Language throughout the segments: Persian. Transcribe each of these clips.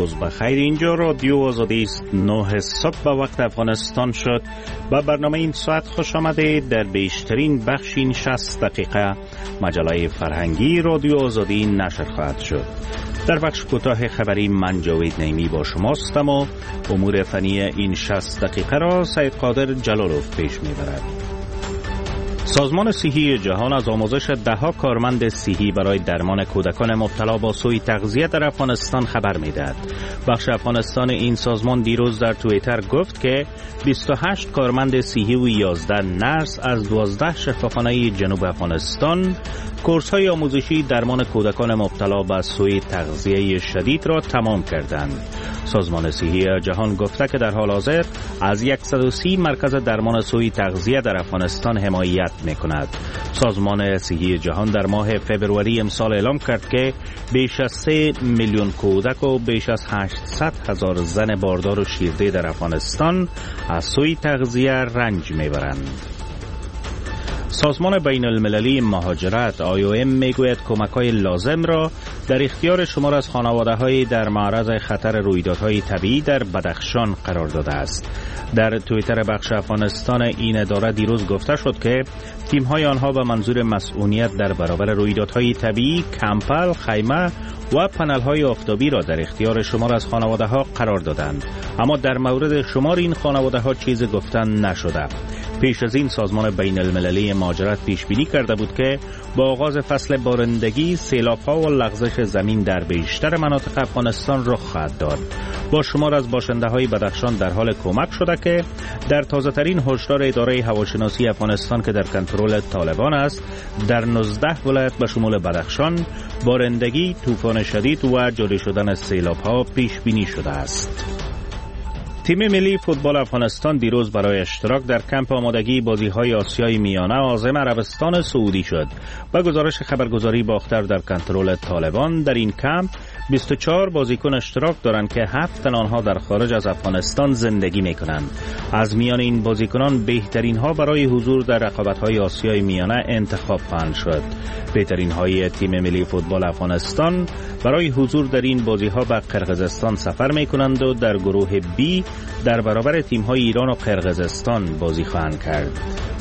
روز بخیر. اینجا رادیو آزادی است. 9 صبح به وقت افغانستان شد و برنامه این ساعت خوش آمده. در بیشترین بخش این 60 دقیقه مجله فرهنگی رادیو آزادی نشر خواهد شد. در بخش کوتاه خبری من جاوید نعیمی با شماستم و امور فنی این 60 دقیقه را سید قادر جلالوف پیش میبرد. سازمان صحی جهان از آموزش 10 کارمند صحی برای درمان کودکان مبتلا با سوء تغذیه در افغانستان خبر میدهد. بخش افغانستان این سازمان دیروز در توییتر گفت که 28 کارمند صحی و 11 نرس از 12 شفاخانه جنوب افغانستان کورس‌های آموزشی درمان کودکان مبتلا به سوء تغذیه شدید را تمام کردند. سازمان صحی جهان گفته که در حال حاضر از 130 مرکز درمان سوء تغذیه در افغانستان حمایت می‌کند. سازمان صحی جهان در ماه فوریه امسال اعلام کرد که بیش از 3 میلیون کودک و بیش از 800,000 زن باردار و شیرده در افغانستان از سوء تغذیه رنج می‌برند. سازمان بین المللی مهاجرت IOM میگوید کمک‌های لازم را در اختیار شمار از خانواده‌های در معرض خطر رویدادهای طبیعی در بدخشان قرار داده است. در توییتر بخش افغانستان این اداره دیروز گفته شد که تیم‌های آنها به منظور مسئولیت در برابر رویدادهای طبیعی کمپل، خیمه و پنل‌های آفتابی را در اختیار شمار از خانواده‌ها قرار دادند، اما در مورد شمار این خانواده‌ها چیزی گفتن نشده. پیش از این سازمان بین المللی مهاجرت پیش بینی کرده بود که با آغاز فصل بارندگی سیلاب‌ها و لغزش زمین در بیشتر مناطق افغانستان رخ خواهد داد. با شمار از باشنده‌های بدخشان در حال کمک شده که در تازه‌ترین هشدار اداره هواشناسی افغانستان که در کنترل طالبان است، در 19 ولایت به شمول بدخشان بارندگی، طوفان شدید و جاری شدن سیلاب‌ها پیش بینی شده است. تیم ملی فوتبال افغانستان دیروز برای اشتراک در کمپ آمادگی بازی‌های آسیای میانه عازم عربستان سعودی شد. با گزارش خبرگزاری باختر در کنترل طالبان، در این کمپ 24 بازیکن اشتراک دارند که 7 تن آنها در خارج از افغانستان زندگی می‌کنند. از میان این بازیکنان بهترین ها برای حضور در رقابت‌های آسیای میانه انتخاب خواهند شد. بهترین های تیم ملی فوتبال افغانستان برای حضور در این بازی‌ها به قرقیزستان سفر می‌کنند و در گروه B در برابر تیم‌های ایران و قرقیزستان بازی خواهند کرد.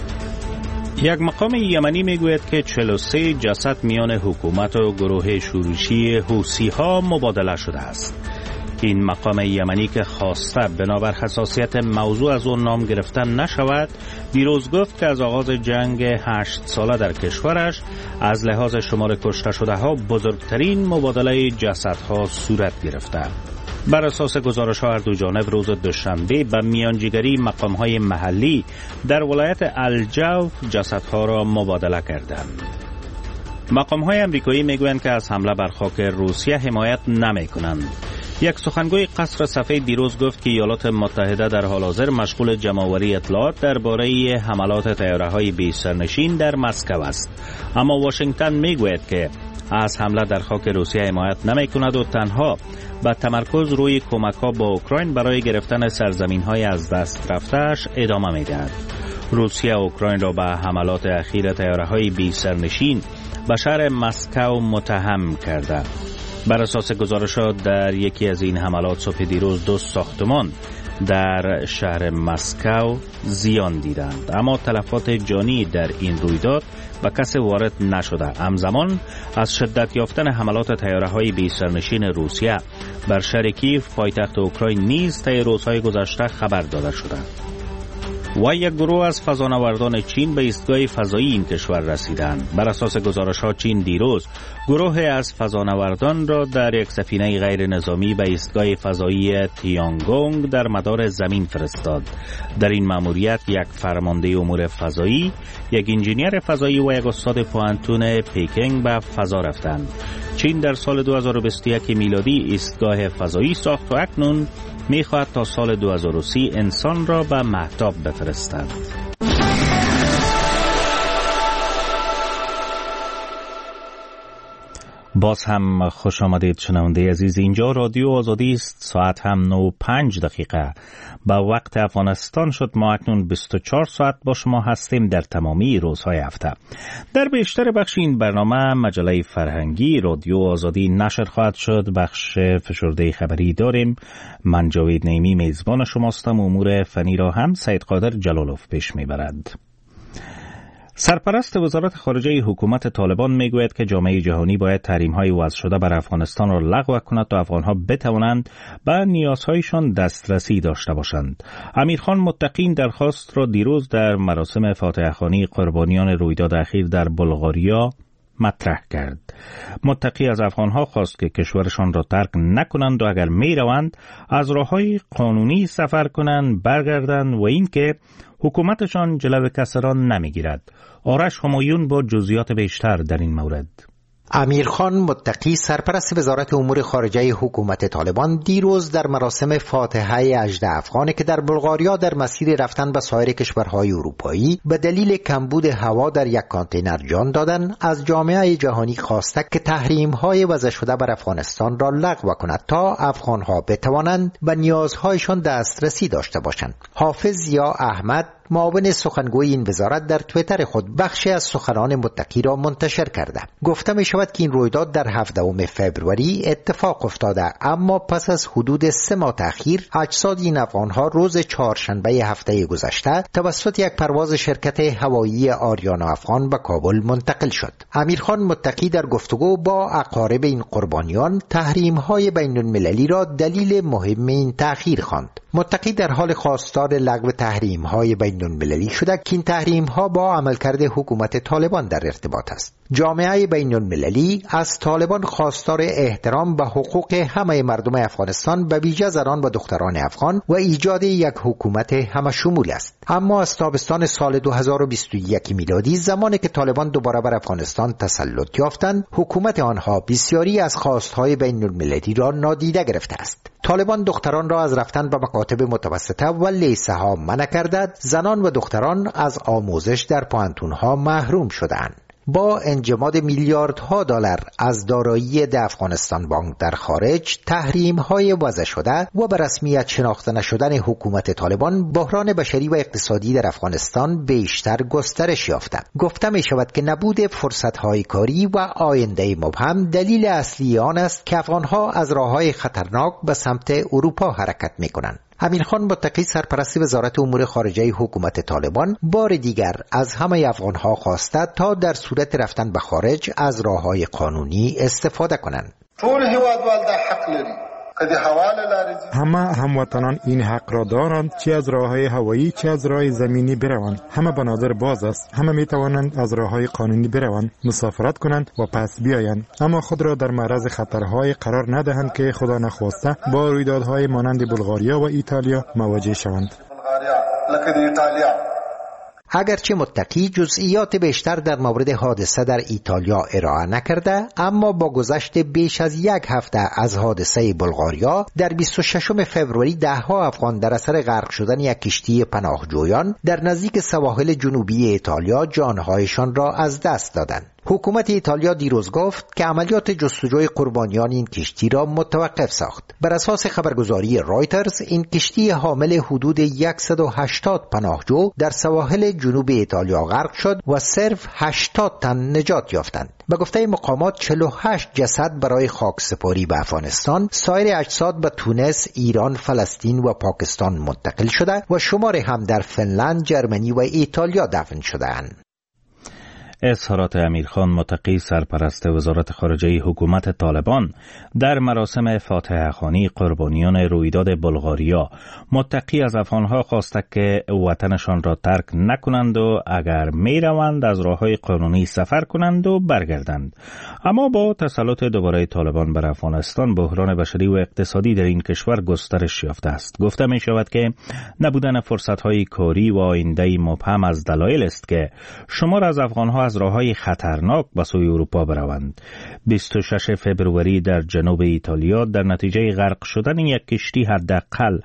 یک مقام یمنی میگوید که 43 جسد میان حکومت و گروه شورشی حوثی‌ها مبادله شده است. این مقام یمنی که خواسته بنابر حساسیت موضوع از آن نام گرفتن نشود، دیروز گفت که از آغاز جنگ 8 ساله در کشورش از لحاظ شمار کشته شده ها بزرگترین مبادله جسدها صورت گرفته. بر اساس گزارش ها هر دو جانب روز دوشنبه به میانجیگری مقام های محلی در ولایت الجوف جسدها را مبادله کردند. مقام های امریکایی میگویند که از حمله بر خاک روسیه حمایت نمی کنند. یک سخنگوی قصر سفید دیروز گفت که ایالات متحده در حال حاضر مشغول جمع‌آوری اطلاعات درباره حملات طیاره‌های بی سرنشین در مسکو است، اما واشنگتن میگوید که از حمله در خاک روسیه حمایت نمی کند و تنها با تمرکز روی کمک‌ها با اوکراین برای گرفتن سرزمین‌های از دست رفته‌اش ادامه می‌دهد. روسیه اوکراین را به حملات اخیر طیاره‌های بی سرنشین به شهر مسکو متهم کرده. بر اساس گزارشات در یکی از این حملات صبح دیروز 2 ساختمان در شهر مسکو زیان دیدند، اما تلفات جانی در این رویداد و کسی وارد نشده. همزمان از شدت یافتن حملات طیاره‌های بی سرنشین روسیه بر شهر کیف پایتخت اوکراین نیز طی روزهای گذشته خبر داده شده. و یک گروه از فضانوردان چین به ایستگاه فضایی این کشور رسیدند. بر اساس گزارش‌ها چین دیروز گروه از فضانوردان را در یک سفینه غیر نظامی به ایستگاه فضایی تیانگونگ در مدار زمین فرستاد. در این مأموریت یک فرمانده امور فضایی، یک انجینیر فضایی و یک استاد پوهنتون پیکینگ به فضا رفتند. چین در سال 2021 میلادی ایستگاه فضایی ساخت و اکنون می‌خواهد تا سال 2030 انسان را به مهتاب بفرستد. باز هم خوش آمدید شنونده عزیز. اینجا رادیو آزادی است. ساعت هم 9:05 با وقت افغانستان شد. ما اکنون 24 ساعت با شما هستیم در تمامی روزهای هفته. در بیشتر بخش این برنامه مجله فرهنگی رادیو آزادی نشر خواهد شد. بخش فشرده خبری داریم. من جاوید نعیمی میزبان شماستم. امور فنی را هم سید قادر جلالوف پیش میبرد. سرپرست وزارت خارجه حکومت طالبان میگوید که جامعه جهانی باید تحریم‌های وضع شده بر افغانستان را لغو کند تا افغان‌ها بتوانند به نیازهایشان دسترسی داشته باشند. امیرخان متقی درخواست را دیروز در مراسم فاتحه‌خوانی قربانیان رویداد اخیر در بلغاریا مطرح کرد. متقی از افغان‌ها خواست که کشورشان را ترک نکنند و اگر می‌روند از راه‌های قانونی سفر کنند، برگردند و اینکه حکومتشان جلو کسی را نمی‌گیرد. آرش همایون با جزئیات بیشتر در این مورد. امیرخان متقی سرپرست وزارت امور خارجه حکومت طالبان دیروز در مراسم فاتحه اجده افغانی که در بلغاریا در مسیر رفتن به سایر کشورهای اروپایی به دلیل کمبود هوا در یک کانتینر جان دادن، از جامعه جهانی خواسته که تحریم‌های وضع شده بر افغانستان را لغو کند تا افغان‌ها بتوانند به نیازهایشان دسترسی داشته باشند. حافظ ضیا احمد معاون سخنگوی این وزارت در توییتر خود بخشی از سخنان متقی را منتشر کرده. گفته می شود که این رویداد در 17 فوریه اتفاق افتاده، اما پس از حدود 3 ماه تأخیر اجساد این افغان‌ها روز چهارشنبه هفته گذشته توسط یک پرواز شرکت هوایی آریانا افغان به کابل منتقل شد. امیرخان متقی در گفتگو با اقارب این قربانیان تحریم‌های بین‌المللی را دلیل مهم این تأخیر خواند. متقی در حال خواستار لغو تحریم‌های بین‌المللی شده که این تحریم‌ها با عملکرد حکومت طالبان در ارتباط است. جامعه بین‌المللی از طالبان خواستار احترام به حقوق همه مردم افغانستان به ویژه زنان و دختران افغان و ایجاد یک حکومت همشمول است. اما از تابستان سال 2021 میلادی، زمانی که طالبان دوباره بر افغانستان تسلط یافتند، حکومت آنها بسیاری از خواستهای بین‌المللی را نادیده گرفته است. طالبان دختران را از رفتن به مکاتب متوسطه و لیسه ها منع کرده، زنان و دختران از آموزش در پوهنتون‌ها محروم شدند. با انجماد میلیاردها دلار از دارایی افغانستان بانک در خارج، تحریم‌های وضع شده و به رسمیت شناخته نشدن حکومت طالبان، بحران بشری و اقتصادی در افغانستان بیشتر گسترش یافته. گفته می شود که نبود فرصت‌های کاری و آینده مبهم دلیل اصلی آن است که افغان‌ها از راه‌های خطرناک به سمت اروپا حرکت می‌کنند. امیرخان متقی سرپرست وزارت امور خارجه حکومت طالبان بار دیگر از همه افغان‌ها خواسته تا در صورت رفتن به خارج از راه‌های قانونی استفاده کنند. همه هموطنان این حق را دارند، چه از راه‌های هوایی چه از راه زمینی بروند. همه بنادر باز است. همه می توانند از راه‌های قانونی بروند، مسافرت کنند و پس بیایند، اما خود را در معرض خطرهای قرار ندهند که خدا نخواسته با رویدادهای مانند بلغاریا و ایتالیا مواجه شوند. اگرچه متقی جزئیات بیشتر در مورد حادثه در ایتالیا ارائه نکرده، اما با گذشت بیش از 1 هفته از حادثه بلغاریا در 26 فوریه ده‌ها افغان در اثر غرق شدن یک کشتی پناهجویان در نزدیک سواحل جنوبی ایتالیا جانهایشان را از دست دادند. حکومت ایتالیا دیروز گفت که عملیات جستجوی قربانیان این کشتی را متوقف ساخت. بر اساس خبرگزاری رایترز، این کشتی حامل حدود 180 پناهجو در سواحل جنوب ایتالیا غرق شد و صرف 80 تن نجات یافتند. به گفته مقامات 48 جسد برای خاکسپاری به افغانستان، سایر اجساد به تونس، ایران، فلسطین و پاکستان منتقل شده و شماری هم در فنلند، جرمنی و ایتالیا دفن شده‌اند. اظهارات امیرخان متقی سرپرست وزارت خارجه حکومت طالبان در مراسم فاتحه‌خوانی قربانیان رویداد بلغاریا. متقی از افغانها خواسته که وطنشان را ترک نکنند و اگر می روند از راه‌های قانونی سفر کنند و برگردند. اما با تسلط دوباره طالبان بر افغانستان، بحران بشری و اقتصادی در این کشور گسترش یافته است. گفته می شود که نبودن فرصت‌های کاری و آینده مبهم از دلایل است که شمار از افغانها از راههای خطرناک به سوی اروپا بروند. 26 فبروری در جنوب ایتالیا در نتیجه غرق شدن یک کشتی حداقل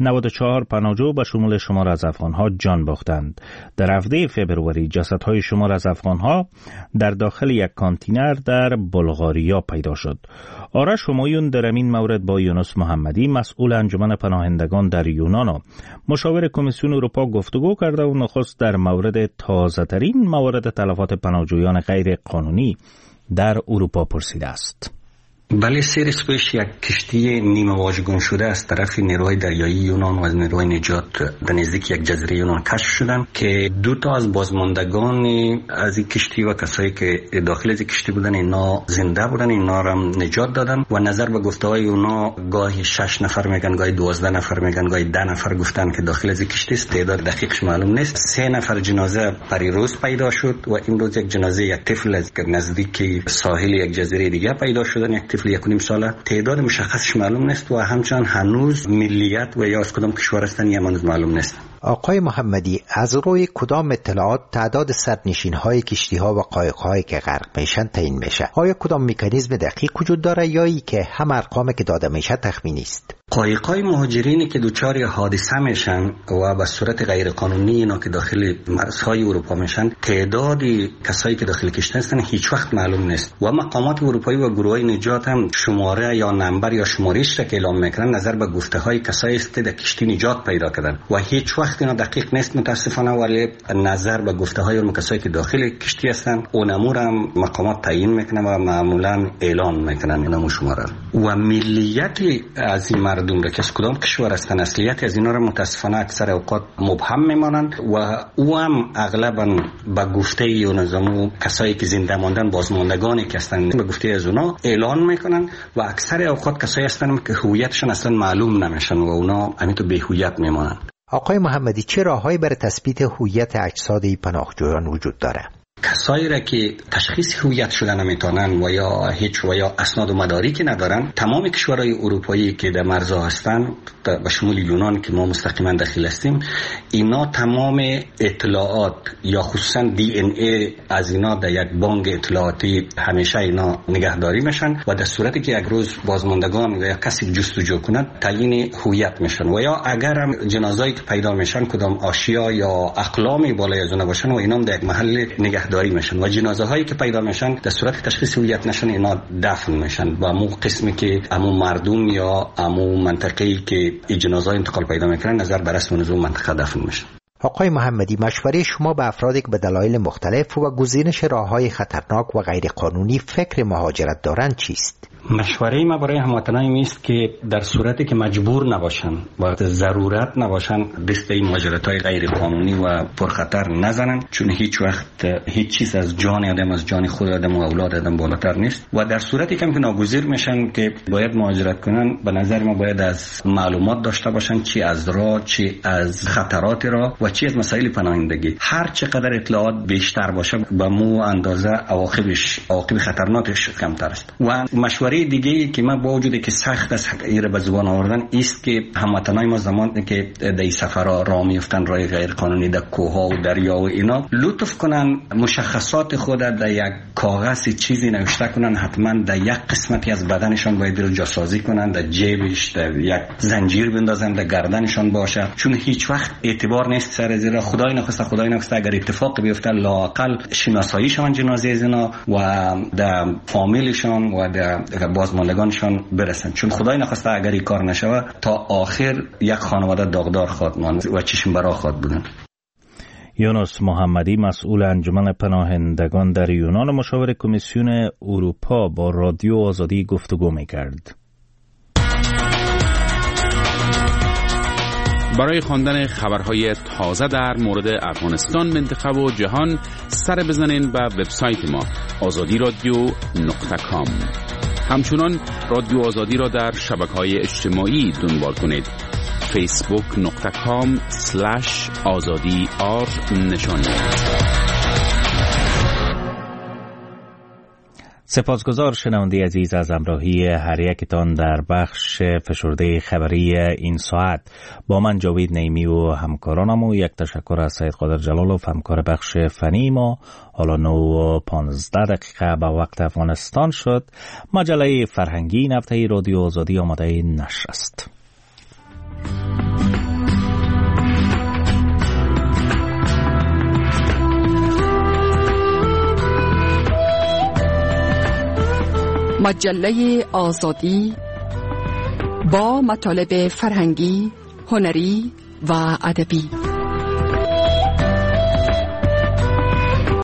94 پناهجو به شمول شمار از افغانها جان باختند. در 17 فبروری جسدهای شمار از افغانها در داخل یک کانتینر در بلغاریا پیدا شد. آرش همایون در این مورد با یونس محمدی مسئول انجمن پناهندگان در یونان و مشاور کمیسیون اروپا گفتگو کرده و نخست در مورد تازه‌ترین موارد تلفات پناهجویان غیر قانونی در اروپا پرسیده است. بله، سیرس پیش یک کشتی نیمه واژگون شده از طرف نیروهای دریایی یونان و از نیروهای نجات در نزدیک یک جزیره یونان کشف شدن که 2 تا از بازماندگان از این کشتی و کسایی که داخل از کشتی بودن اینا زنده بودن، اینا را نجات دادن و نظر به گفته‌های اونا گاهی 6 نفر میگن، گاهی 12 نفر میگن، گاهی 10 نفر گفتن که داخل از کشتی است. تعداد دقیقش معلوم نیست. 3 نفر جنازه پریروز پیدا شد و امروز یک جنازه یک طفل از نزدیک ساحل یک جزیره دیگه پیدا شدن، یک طفل 1.5 ساله. تعداد مشخصش معلوم نیست و همچنان هنوز ملیت و یا از کدام کشور هستن یا هنوز معلوم نیست. آقای محمدی، از روی کدام اطلاعات تعداد سرنشین‌های کشتی‌ها و قایق‌هایی که غرق میشن تعیین میشه؟ آیا کدام مکانیزم دقیق وجود داره یا ای که هم ارقامی که داده میشه تخمینی است؟ قایق‌های مهاجرینی که دوچار حادثه میشن و به صورت غیر قانونی اینا که داخل مرزهای اروپا میشن، تعداد کسایی که داخل کشتی هستن هیچ وقت معلوم نیست و مقامات اروپایی و گروهای نجات هم شماره یا نمبر یا شمارش را که اعلام میکنن نظر به گفته‌های کسایی است که در کشتی نجات پیدا کردن و هیچ وقت اینا دقیق نیست متاسفانه، ولی نظر به گفته‌های اون کسایی که داخل کشتی هستن اون امور هم مقامات تعیین میکنن و معمولا اعلام میکنن اینا شماره و ملیت از این مردم را که از کدام کشور هستن، اصلیت از اینا را متاسفانه اکثر اوقات مبهم میمانند و او هم اغلبا به گفته اون نظامو کسایی که زنده ماندن، بازماندگانی که هستن به گفته از اونا اعلان میکنن و اکثر اوقات کسایی هستن که هویتشون اصلا معلوم نمیشن و اونا همینطور بی هویت میمانند. آقای محمدی، چه راههایی برای تثبیت هویت اجساد پناهجویان وجود داره؟ کسایی را که تشخیص هویت شدن نمیتونن و یا هیچ و یا اسناد و مدارکی ندارن، تمام کشورهای اروپایی که در مرزها هستن به شمول یونان که ما مستقیما داخل هستیم، اینا تمام اطلاعات یا خصوصا DNA از اینا در یک بانک اطلاعاتی همیشه اینا نگهداری میشن و در صورتی که یک روز بازماندگان یا کسی جستجو کند تعیین هویت میشن و یا اگر هم جنازه‌ای که پیدا میشن کدام آشیا یا اقلامی بالای از اون باشن و اینا در یک محل نگهداری میشن و جنازه هایی که پیدا میشن در صورت تشخیص هویت نشن اینا دفن میشن و امو قسمی که امو مردم یا امو منطقه‌ای که جنازه انتقال پیدا میکنن نظر بر رسم و نظم منطقه دفن میشن. آقای محمدی، مشوره شما به افرادی که به دلایل مختلف و گزینش راههای خطرناک و غیر قانونی فکر مهاجرت دارند چیست؟ مشوره ما برای هموطنان است که در صورتی که مجبور نباشن و ضرورت نباشن دست این مهاجرت‌های غیر قانونی و پرخطر نزنن، چون هیچ وقت هیچ چیز از جان آدم، از جان خود آدم و اولاد آدم بالاتر نیست و در صورتی که ناگزیر میشن که باید مهاجرت کنن، به نظر ما باید از معلومات داشته باشن، چی از راه، چی از خطرات راه و چی از مسائل پناهندگی. هر چقدر اطلاعات بیشتر باشه به مو اندازه عواقب خطرناکش کمتر است. و مشوره دیگه که من با وجودی که سخت است ایره به زبان آوردن است که هموطنای ما زمانی که در سفرها راه میافتن راه غیر قانونی در کوه‌ها و دریا و اینا، لطف کنن مشخصات خود در یک کاغذ چیزی نوشته کنن، حتما در یک قسمتی از بدنشان باید رو جاسازی کنن، در جیبش در یک زنجیر بندازن، در گردنشان باشه، چون هیچ وقت اعتبار نیست سر زیرا خدای نخواسته اگر اتفاق بیفته لااقل شناسایی شون جنازه اینا و در فامیلشان و در بازماندگانشان برسن، چون خدای نخواسته اگر این کار نشوه تا آخر یک خانواده داغدار خواهد ماند و چشم برا خواهد بودن. یونس محمدی مسئول انجمن پناهندگان در یونان و مشاور کمیسیون اروپا با رادیو آزادی گفتگو می‌کرد. برای خواندن خبرهای تازه در مورد افغانستان، منطقه و جهان سر بزنین به وبسایت ما azadi.radio.com. همچنان رادیو آزادی را در شبکه‌های اجتماعی دنبال کنید. facebook.com/azadi_r. سپاسگزار شنونده عزیز از همراهی هر یکتان در بخش فشرده خبری این ساعت. با من جاوید نعیمی و همکارانم و یک تشکر از سید قادر جلالوف همکار بخش فنی ما. حالا 9:15 به وقت افغانستان شد. مجله فرهنگی این هفته رادیو آزادی آماده نشر است. مجله آزادی با مطالب فرهنگی، هنری و ادبی.